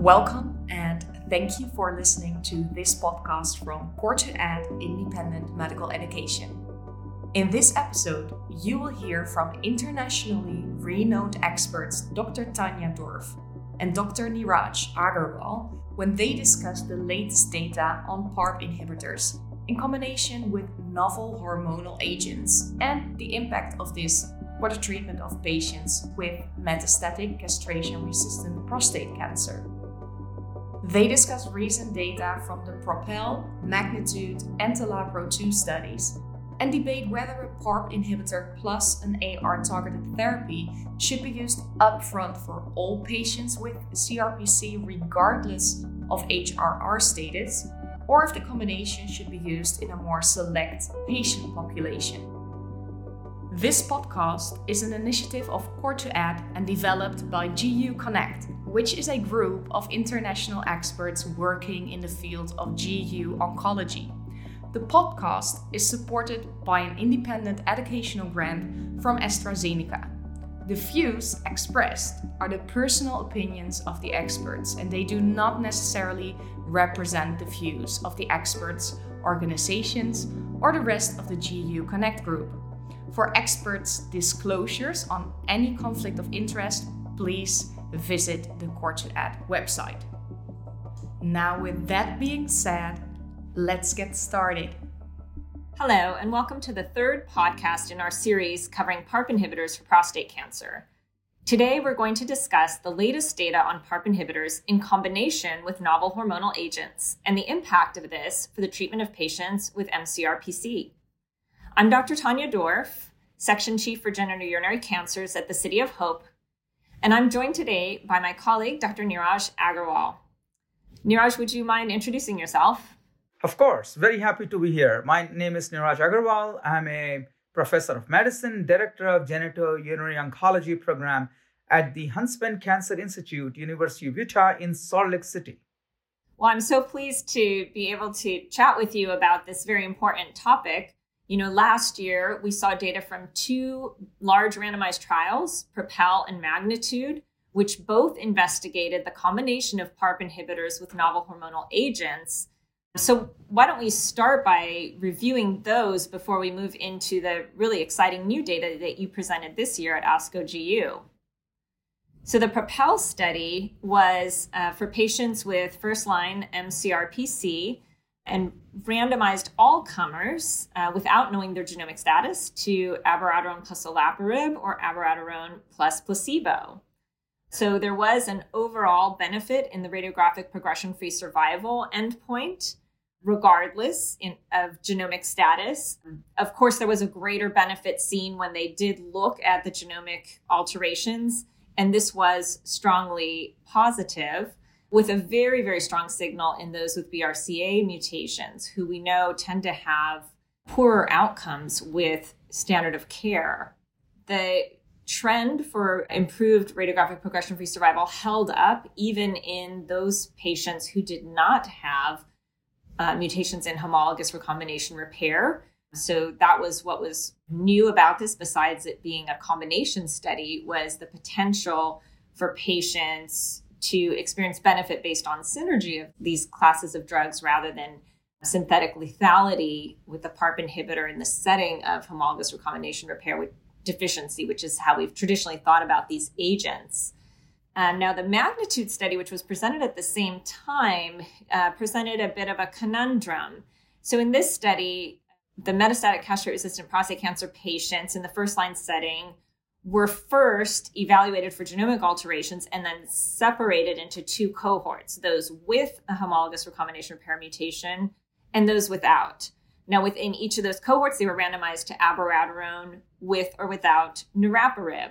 Welcome and thank you for listening to this podcast from Core2Ed Independent Medical Education. In this episode, you will hear from internationally renowned experts Dr. Tanya Dorf and Dr. Niraj Agarwal when they discuss the latest data on PARP inhibitors in combination with novel hormonal agents and the impact of this for the treatment of patients with metastatic castration-resistant prostate cancer. They discuss recent data from the PROPEL, MAGNITUDE, and TALAPRO-2 studies and debate whether a PARP inhibitor plus an AR-targeted therapy should be used upfront for all patients with CRPC regardless of HRR status, or if the combination should be used in a more select patient population. This podcast is an initiative of Core2Ed and developed by GU Connect, which is a group of international experts working in the field of GU oncology. The podcast is supported by an independent educational grant from AstraZeneca. The views expressed are the personal opinions of the experts, and they do not necessarily represent the views of the experts, organizations, or the rest of the GU Connect group. For experts' disclosures on any conflict of interest, please visit the Core2Ed website. Now, with that being said, let's get started. Hello, and welcome to the third podcast in our series covering PARP inhibitors for prostate cancer. Today, we're going to discuss the latest data on PARP inhibitors in combination with novel hormonal agents and the impact of this for the treatment of patients with mCRPC. I'm Dr. Tanya Dorf, Section Chief for Genitourinary Cancers at the City of Hope, and I'm joined today by my colleague, Dr. Niraj Agarwal. Niraj, would you mind introducing yourself? Of course, very happy to be here. My name is Niraj Agarwal. I'm a professor of medicine, director of genitourinary oncology program at the Huntsman Cancer Institute, University of Utah in Salt Lake City. Well, I'm so pleased to be able to chat with you about this very important topic. Last year, we saw data from two large randomized trials, PROPEL and MAGNITUDE, which both investigated the combination of PARP inhibitors with novel hormonal agents. So why don't we start by reviewing those before we move into the really exciting new data that you presented this year at ASCO GU. So the PROPEL study was for patients with first-line mCRPC and randomized all comers without knowing their genomic status to abiraterone plus olaparib or abiraterone plus placebo. So there was an overall benefit in the radiographic progression-free survival endpoint, regardless of genomic status. Of course, there was a greater benefit seen when they did look at the genomic alterations, and this was strongly positive, with a very, very strong signal in those with BRCA mutations, who we know tend to have poorer outcomes with standard of care. The trend for improved radiographic progression-free survival held up even in those patients who did not have mutations in homologous recombination repair. So that was what was new about this, besides it being a combination study, was the potential for patients to experience benefit based on synergy of these classes of drugs rather than synthetic lethality with the PARP inhibitor in the setting of homologous recombination repair with deficiency, which is how we've traditionally thought about these agents. Now, the MAGNITUDE study, which was presented at the same time, presented a bit of a conundrum. So in this study, the metastatic castrate-resistant prostate cancer patients in the first-line setting were first evaluated for genomic alterations and then separated into two cohorts, those with a homologous recombination repair mutation and those without. Now, within each of those cohorts, they were randomized to abiraterone with or without niraparib.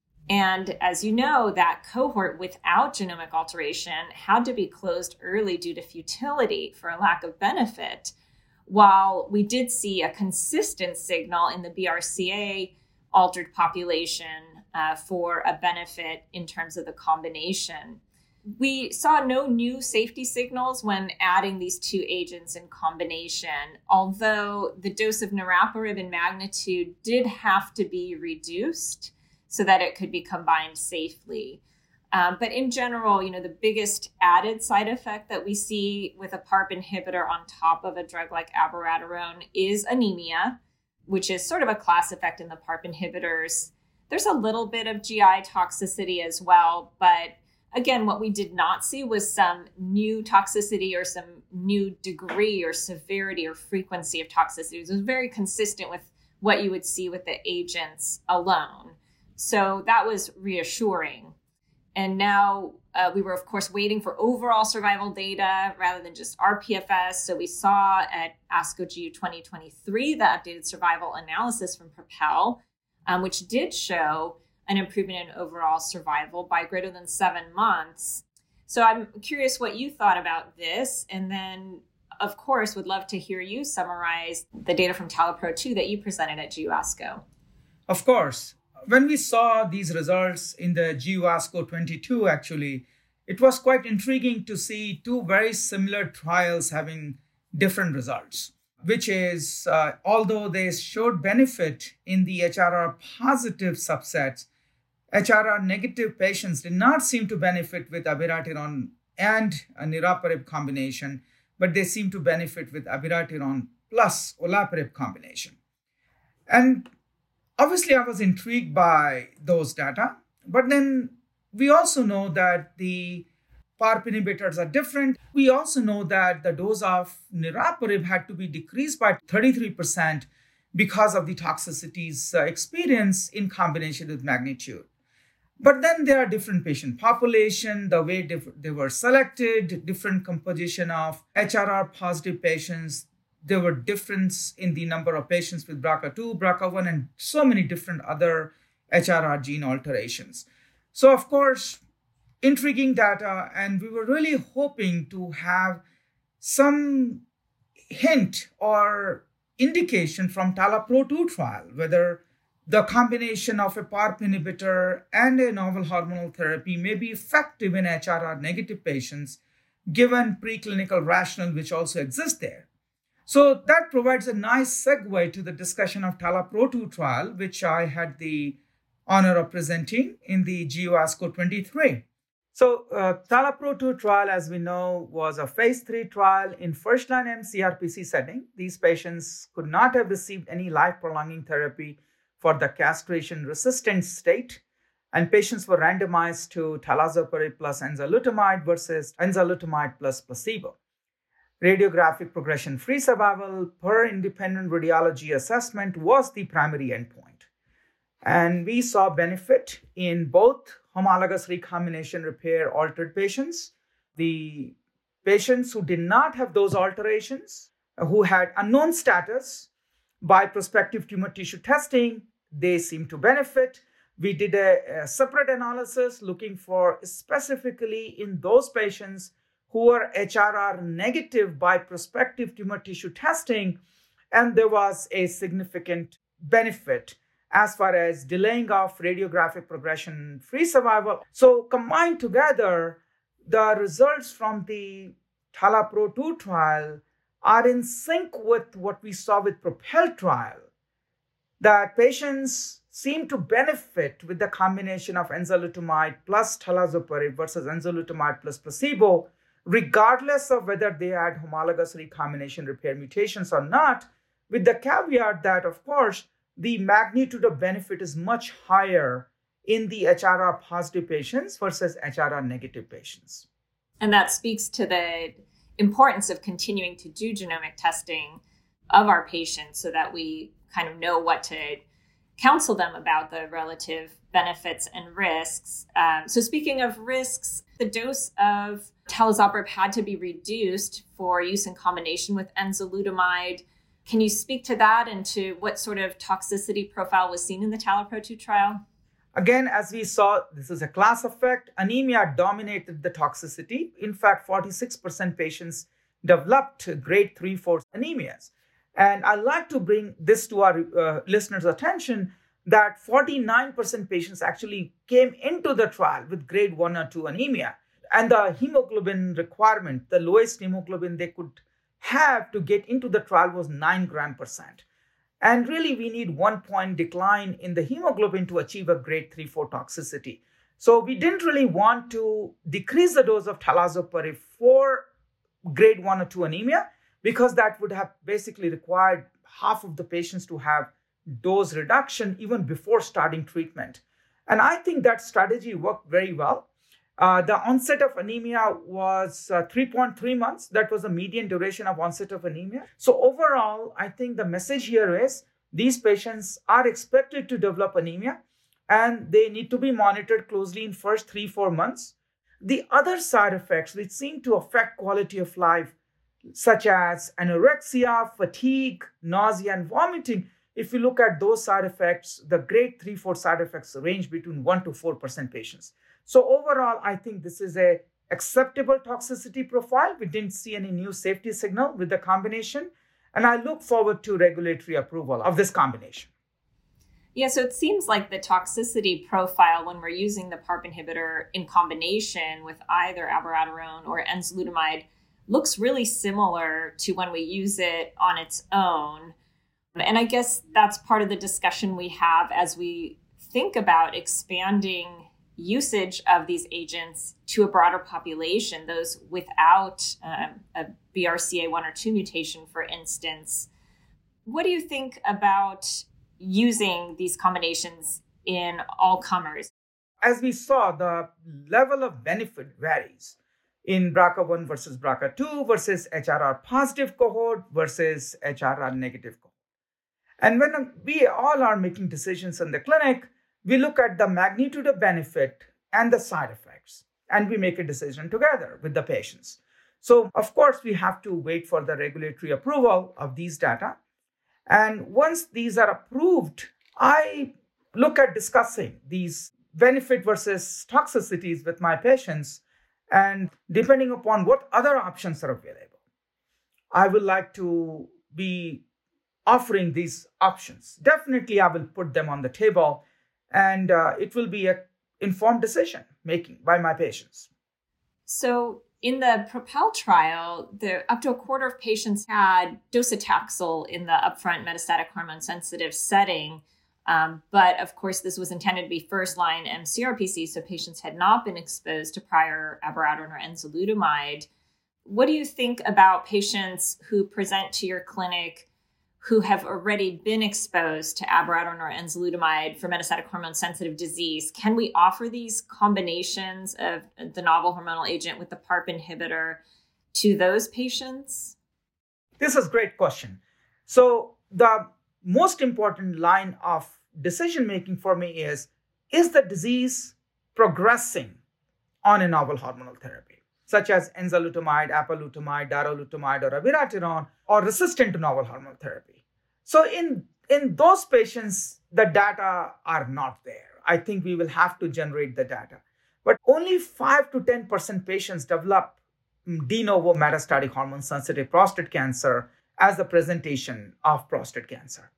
And as you know, that cohort without genomic alteration had to be closed early due to futility for a lack of benefit, while we did see a consistent signal in the BRCA altered population for a benefit in terms of the combination. We saw no new safety signals when adding these two agents in combination, although the dose of niraparib in MAGNITUDE did have to be reduced so that it could be combined safely. But in general, the biggest added side effect that we see with a PARP inhibitor on top of a drug like abiraterone is anemia, which is sort of a class effect in the PARP inhibitors. There's a little bit of GI toxicity as well, but again, what we did not see was some new toxicity or some new degree or severity or frequency of toxicity. It was very consistent with what you would see with the agents alone. So that was reassuring. And now we were, of course, waiting for overall survival data rather than just rPFS. So we saw at ASCO GU 2023 the updated survival analysis from PROPEL, which did show an improvement in overall survival by greater than 7 months. So I'm curious what you thought about this. And then, of course, would love to hear you summarize the data from TALAPRO-2 that you presented at GU ASCO. Of course. When we saw these results in the GU ASCO 22, actually, it was quite intriguing to see two very similar trials having different results, which is, although they showed benefit in the HRR positive subsets, HRR negative patients did not seem to benefit with abiraterone and a niraparib combination, but they seem to benefit with abiraterone plus olaparib combination. And obviously, I was intrigued by those data, but then we also know that the PARP inhibitors are different. We also know that the dose of niraparib had to be decreased by 33% because of the toxicities experienced in combination with magnitude. But then there are different patient population, the way they were selected, different composition of HRR positive patients. There were difference in the number of patients with BRCA2, BRCA1, and so many different other HRR gene alterations. So, of course, intriguing data, and we were really hoping to have some hint or indication from TALAPRO-2 trial, whether the combination of a PARP inhibitor and a novel hormonal therapy may be effective in HRR negative patients, given preclinical rationale which also exists there. So that provides a nice segue to the discussion of TALAPRO-2 trial, which I had the honor of presenting in the GU ASCO 23. So TALAPRO-2 trial, as we know, was a phase 3 trial in first-line mCRPC setting. These patients could not have received any life-prolonging therapy for the castration-resistant state, and patients were randomized to talazoparib plus enzalutamide versus enzalutamide plus placebo. Radiographic progression-free survival per independent radiology assessment was the primary endpoint. And we saw benefit in both homologous recombination repair altered patients, the patients who did not have those alterations, who had unknown status. By prospective tumor tissue testing, they seem to benefit. We did a separate analysis looking for specifically in those patients who are HRR negative by prospective tumor tissue testing, and there was a significant benefit as far as delaying of radiographic progression-free survival. So combined together, the results from the TALAPRO-2 trial are in sync with what we saw with PROPEL trial, that patients seem to benefit with the combination of enzalutamide plus talazoparib versus enzalutamide plus placebo, regardless of whether they had homologous recombination repair mutations or not, with the caveat that, of course, the magnitude of benefit is much higher in the HRR positive patients versus HRR negative patients. And that speaks to the importance of continuing to do genomic testing of our patients so that we kind of know what to counsel them about the relative benefits and risks. So speaking of risks, the dose of talazoparib had to be reduced for use in combination with enzalutamide. Can you speak to that and to what sort of toxicity profile was seen in the TALAPRO-2 trial? Again, as we saw, this is a class effect. Anemia dominated the toxicity. In fact, 46% patients developed grade 3-4 anemias. And I'd like to bring this to our listeners' attention that 49% patients actually came into the trial with grade 1 or 2 anemia. And the hemoglobin requirement, the lowest hemoglobin they could have to get into the trial was 9 gram percent. And really, we need 1 point decline in the hemoglobin to achieve a grade 3-4 toxicity. So we didn't really want to decrease the dose of talazoparib for grade 1 or 2 anemia, because that would have basically required half of the patients to have dose reduction even before starting treatment. And I think that strategy worked very well. The onset of anemia was 3.3 months. That was the median duration of onset of anemia. So overall, I think the message here is these patients are expected to develop anemia, and they need to be monitored closely in first 3-4 months. The other side effects which seem to affect quality of life, such as anorexia, fatigue, nausea, and vomiting, if you look at those side effects, the grade 3-4 side effects range between 1% to 4% patients. So overall, I think this is a acceptable toxicity profile. We didn't see any new safety signal with the combination, and I look forward to regulatory approval of this combination. Yeah, so it seems like the toxicity profile when we're using the PARP inhibitor in combination with either abiraterone or enzalutamide looks really similar to when we use it on its own. And I guess that's part of the discussion we have as we think about expanding usage of these agents to a broader population, those without a BRCA1 or 2 mutation, for instance. What do you think about using these combinations in all comers? As we saw, the level of benefit varies in BRCA1 versus BRCA2 versus HRR positive cohort versus HRR negative cohort. And when we all are making decisions in the clinic, we look at the magnitude of benefit and the side effects, and we make a decision together with the patients. So, of course, we have to wait for the regulatory approval of these data. And once these are approved, I look at discussing these benefit versus toxicities with my patients. And depending upon what other options are available, I would like to be offering these options. Definitely, I will put them on the table, and it will be an informed decision making by my patients. So in the PROPEL trial, up to a quarter of patients had docetaxel in the upfront metastatic hormone-sensitive setting. But of course, this was intended to be first-line mCRPC, so patients had not been exposed to prior abiraterone or enzalutamide. What do you think about patients who present to your clinic who have already been exposed to abiraterone or enzalutamide for metastatic hormone-sensitive disease? Can we offer these combinations of the novel hormonal agent with the PARP inhibitor to those patients? This is a great question. So the most important line of decision-making for me is the disease progressing on a novel hormonal therapy, such as enzalutamide, apalutamide, darolutamide, or abiraterone, or resistant to novel hormonal therapy? So in those patients, the data are not there. I think we will have to generate the data. But only 5 to 10% patients develop de novo metastatic hormone-sensitive prostate cancer as the presentation of prostate cancer.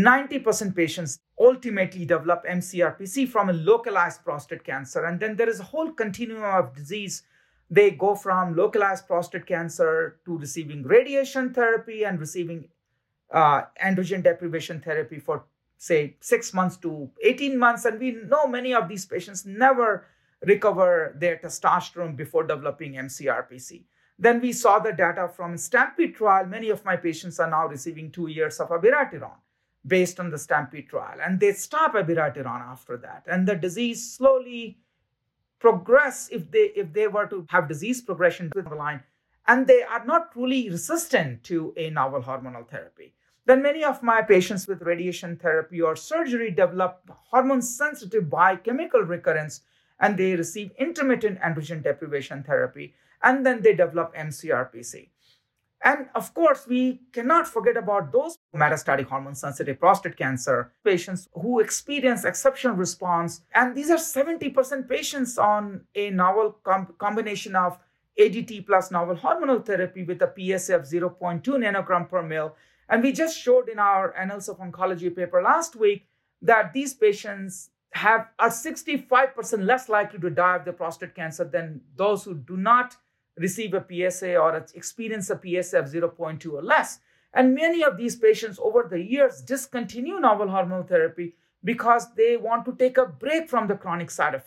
90% patients ultimately develop mCRPC from a localized prostate cancer. And then there is a whole continuum of disease. They go from localized prostate cancer to receiving radiation therapy and receiving androgen deprivation therapy for, say, 6 months to 18 months. And we know many of these patients never recover their testosterone before developing mCRPC. Then we saw the data from STAMPEDE trial. Many of my patients are now receiving 2 years of abiraterone based on the STAMPEDE trial. And they stop abiraterone after that. And the disease slowly progress if they were to have disease progression to the line, and they are not truly resistant to a novel hormonal therapy. Then many of my patients with radiation therapy or surgery develop hormone-sensitive biochemical recurrence, and they receive intermittent androgen deprivation therapy, and then they develop mCRPC. And of course, we cannot forget about those metastatic hormone-sensitive prostate cancer patients who experience exceptional response. And these are 70% patients on a novel combination of ADT plus novel hormonal therapy with a PSA of 0.2 nanogram per ml. And we just showed in our Annals of Oncology paper last week that these patients are 65% less likely to die of the prostate cancer than those who do not receive a PSA or experience a PSA of 0.2 or less. And many of these patients over the years discontinue novel hormonal therapy because they want to take a break from the chronic side effects.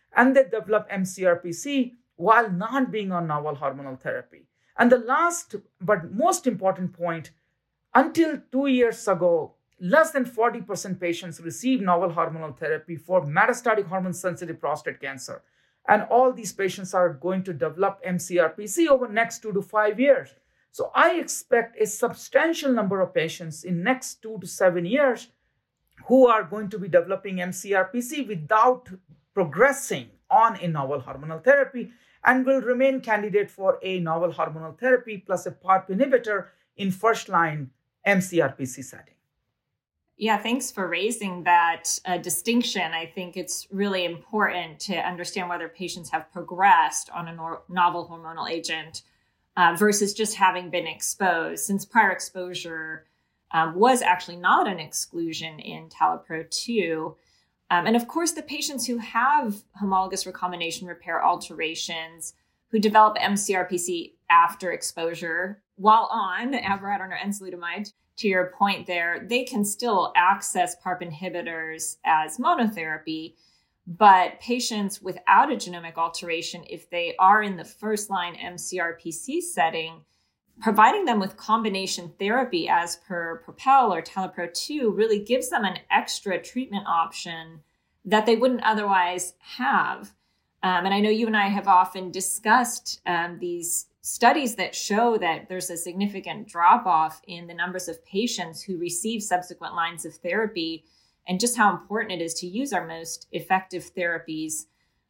and they develop MCRPC while not being on novel hormonal therapy. And the last but most important point, until 2 years ago, less than 40% patients receive novel hormonal therapy for metastatic hormone-sensitive prostate cancer. And all these patients are going to develop MCRPC over the next 2 to 5 years. So I expect a substantial number of patients in next 2 to 7 years who are going to be developing MCRPC without progressing on a novel hormonal therapy and will remain candidate for a novel hormonal therapy plus a PARP inhibitor in first-line MCRPC setting. Yeah, thanks for raising that distinction. I think it's really important to understand whether patients have progressed on a novel hormonal agent versus just having been exposed, since prior exposure was actually not an exclusion in TALAPRO-2. And of course, the patients who have homologous recombination repair alterations, who develop MCRPC after exposure while on abiraterone or enzalutamide, to your point there, they can still access PARP inhibitors as monotherapy, but patients without a genomic alteration, if they are in the first-line MCRPC setting, providing them with combination therapy as per PROPEL or TALAPRO-2 really gives them an extra treatment option that they wouldn't otherwise have. And I know you and I have often discussed these studies that show that there's a significant drop-off in the numbers of patients who receive subsequent lines of therapy, and just how important it is to use our most effective therapies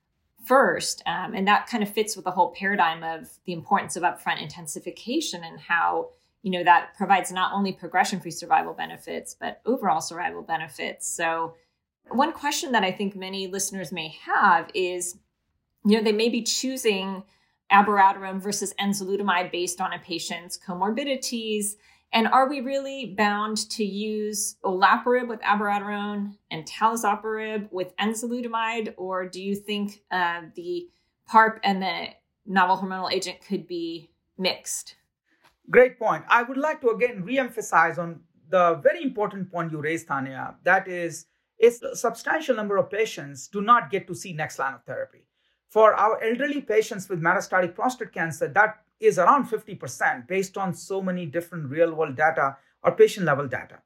first. And that kind of fits with the whole paradigm of the importance of upfront intensification and how, that provides not only progression-free survival benefits, but overall survival benefits. So one question that I think many listeners may have is, they may be choosing abiraterone versus enzalutamide based on a patient's comorbidities. And are we really bound to use olaparib with abiraterone and talazoparib with enzalutamide? Or do you think the PARP and the novel hormonal agent could be mixed? Great point. I would like to again reemphasize on the very important point you raised, Tanya. That is, a substantial number of patients do not get to see next line of therapy. For our elderly patients with metastatic prostate cancer, that is around 50% based on so many different real-world data or patient-level data.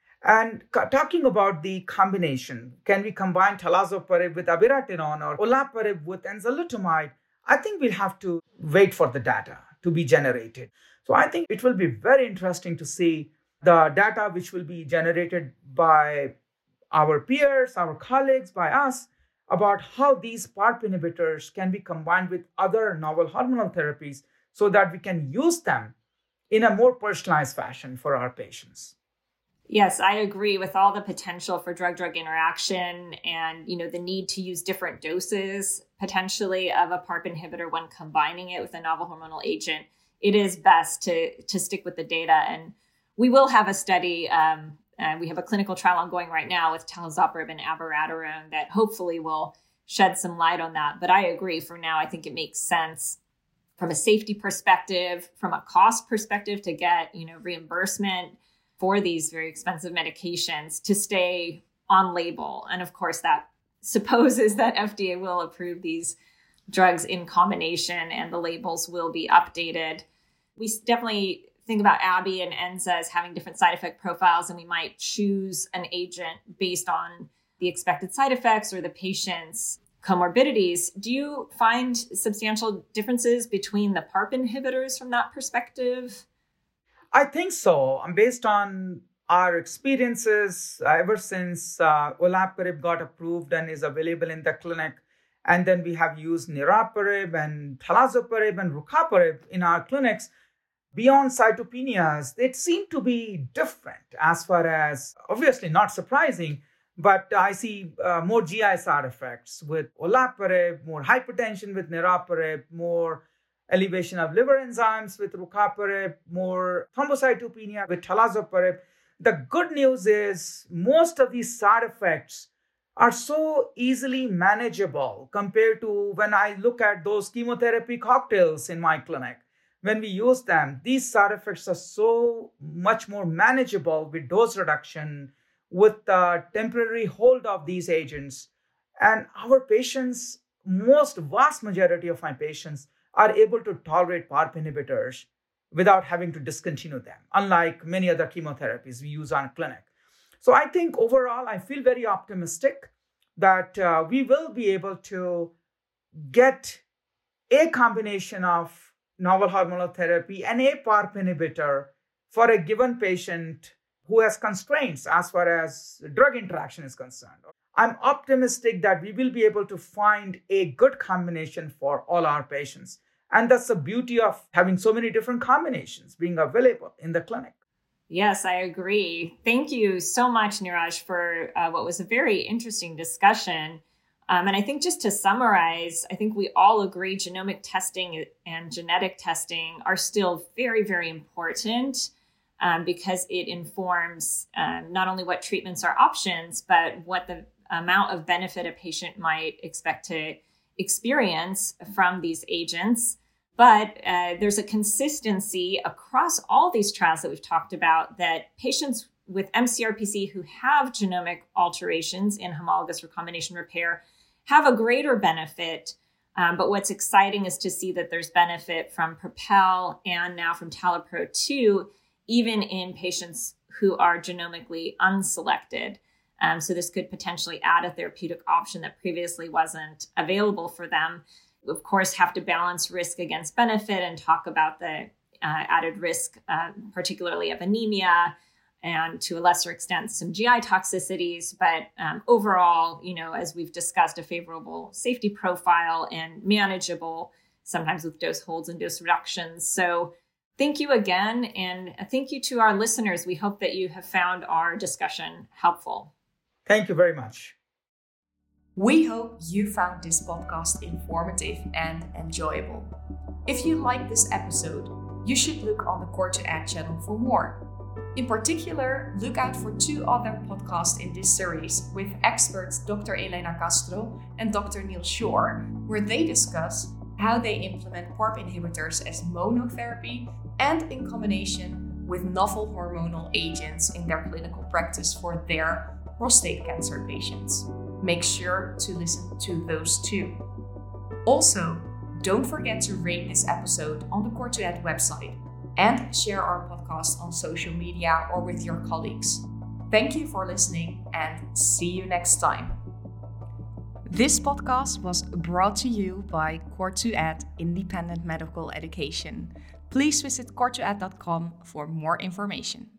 And talking about the combination, can we combine talazoparib with abiraterone or olaparib with enzalutamide? I think we'll have to wait for the data to be generated. So I think it will be very interesting to see the data which will be generated by our peers, our colleagues, by us, about how these PARP inhibitors can be combined with other novel hormonal therapies so that we can use them in a more personalized fashion for our patients. Yes, I agree with all the potential for drug-drug interaction and, the need to use different doses potentially of a PARP inhibitor when combining it with a novel hormonal agent. It is best to stick with the data. And we will have a study. We have a clinical trial ongoing right now with talazoparib and abiraterone that hopefully will shed some light on that. But I agree, for now, I think it makes sense from a safety perspective, from a cost perspective, to get, reimbursement for these very expensive medications to stay on label. And of course, that supposes that FDA will approve these drugs in combination and the labels will be updated. We definitely think about Abby and Enza as having different side effect profiles, and we might choose an agent based on the expected side effects or the patient's comorbidities. Do you find substantial differences between the PARP inhibitors from that perspective? I think so. Based on our experiences ever since olaparib got approved and is available in the clinic, and then we have used niraparib and talazoparib and rucaparib in our clinics, beyond cytopenias, they seem to be different as far as, obviously not surprising, but I see more GI side effects with olaparib, more hypertension with niraparib, more elevation of liver enzymes with rucaparib, more thrombocytopenia with talazoparib. The good news is most of these side effects are so easily manageable compared to when I look at those chemotherapy cocktails in my clinic. When we use them, these side effects are so much more manageable with dose reduction, with the temporary hold of these agents. And our patients most vast majority of my patients are able to tolerate PARP inhibitors without having to discontinue them, unlike many other chemotherapies we use on clinic. So I think overall, I feel very optimistic that we will be able to get a combination of novel hormonal therapy and a PARP inhibitor for a given patient who has constraints as far as drug interaction is concerned. I'm optimistic that we will be able to find a good combination for all our patients. And that's the beauty of having so many different combinations being available in the clinic. Yes, I agree. Thank you so much, Neeraj, for what was a very interesting discussion. And I think just to summarize, I think we all agree genomic testing and genetic testing are still very, very important because it informs not only what treatments are options, but what the amount of benefit a patient might expect to experience from these agents. But there's a consistency across all these trials that we've talked about that patients with mCRPC who have genomic alterations in homologous recombination repair have a greater benefit. But what's exciting is to see that there's benefit from PROPEL and now from TALAPRO-2, even in patients who are genomically unselected. So this could potentially add a therapeutic option that previously wasn't available for them. Of course, have to balance risk against benefit and talk about the added risk, particularly of anemia and to a lesser extent, some GI toxicities. But overall, as we've discussed, a favorable safety profile and manageable, sometimes with dose holds and dose reductions. So thank you again. And thank you to our listeners. We hope that you have found our discussion helpful. Thank you very much. We hope you found this podcast informative and enjoyable. If you like this episode, you should look on the Core2Add channel for more. In particular, look out for 2 other podcasts in this series with experts Dr. Elena Castro and Dr. Neil Shore, where they discuss how they implement PARP inhibitors as monotherapy and in combination with novel hormonal agents in their clinical practice for their prostate cancer patients. Make sure to listen to those 2. Also, don't forget to rate this episode on the Core2Add website and share our podcast on social media or with your colleagues. Thank you for listening and see you next time. This podcast was brought to you by Core2Add Independent Medical Education. Please visit core2add.com for more information.